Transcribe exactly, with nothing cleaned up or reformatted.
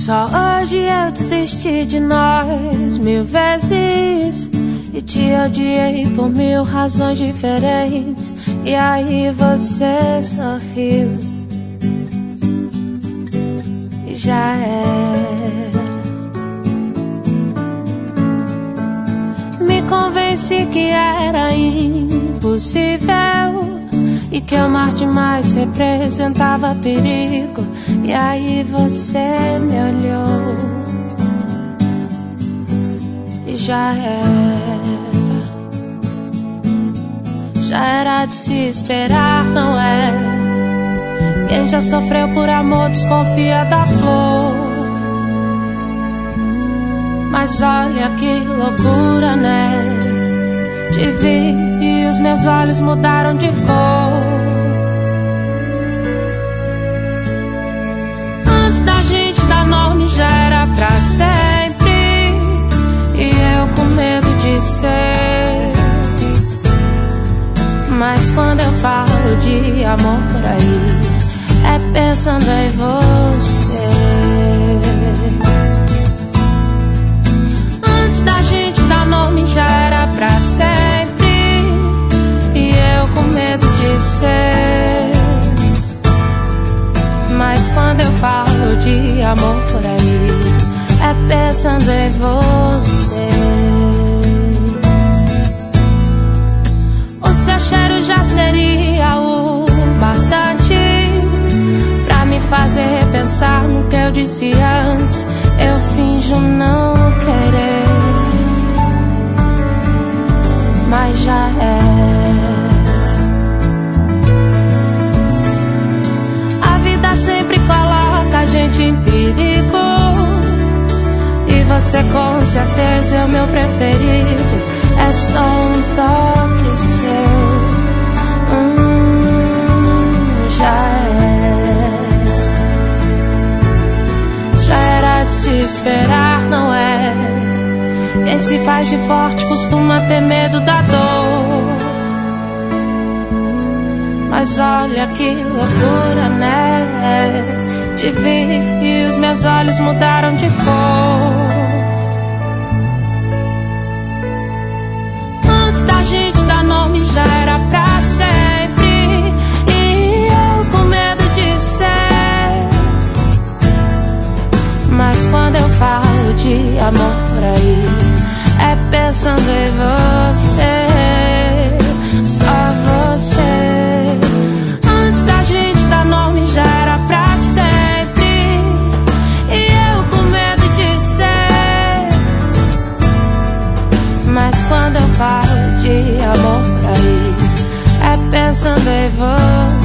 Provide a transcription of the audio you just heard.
Só hoje eu desisti de nós mil vezes e te odiei por mil razões diferentes. E aí você sorriu e já era. Me convenci que era impossível e que amar demais representava perigo. E aí você me olhou e já era. Já era de se esperar, não é? Quem já sofreu por amor desconfia da flor. Mas olha que loucura, né? Te vi e os meus olhos mudaram de cor. Antes da gente dar nome já era pra sempre, e eu com medo de ser. Mas quando eu falo de amor por aí, é pensando em você. Antes da gente dar nome já era pra sempre, e eu com medo de ser. Mas quando eu falo de amor por aí, é pensando em você. O seu cheiro já seria o bastante pra me fazer pensar no que eu disse antes. Eu finjo não querer, mas já é. A vida sempre coloca a gente em perigo, e você com certeza é o meu preferido. É só um toque seu, hum, já é. Já era de se esperar, não é? Quem se faz de forte costuma ter medo da dor. Mas olha que loucura, né? Te vi e os meus olhos mudaram de cor. Antes da gente dar nome já era pra sempre, e eu com medo de ser. Mas quando eu falo de amor por aí, é pensando em você, só você. Antes da gente dar nome já era pra sempre, e eu com medo de ser. Mas quando eu falo de amor por aí, é pensando em você.